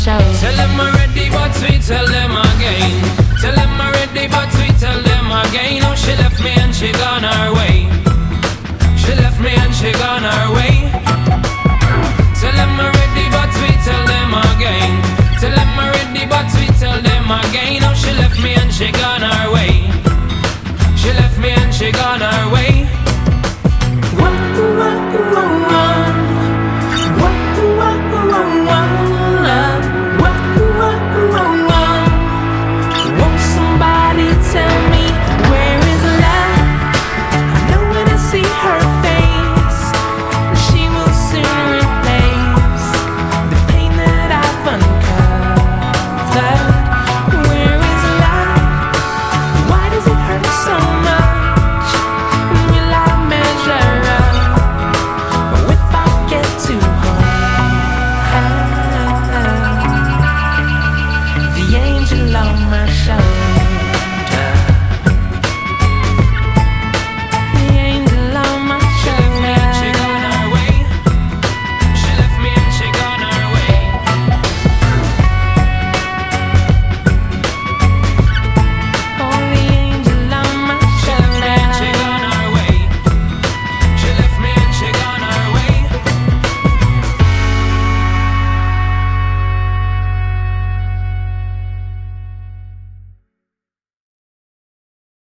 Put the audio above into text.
show. Tell them already, but we tell them again. Tell them already, but we tell them again. Oh, she left me and she gone her way. She left me and she gone her way. Tell them already, but we tell them again. Tell them already, but we tell them again. Oh, she left me and she gone her way. She left me and she gone her way.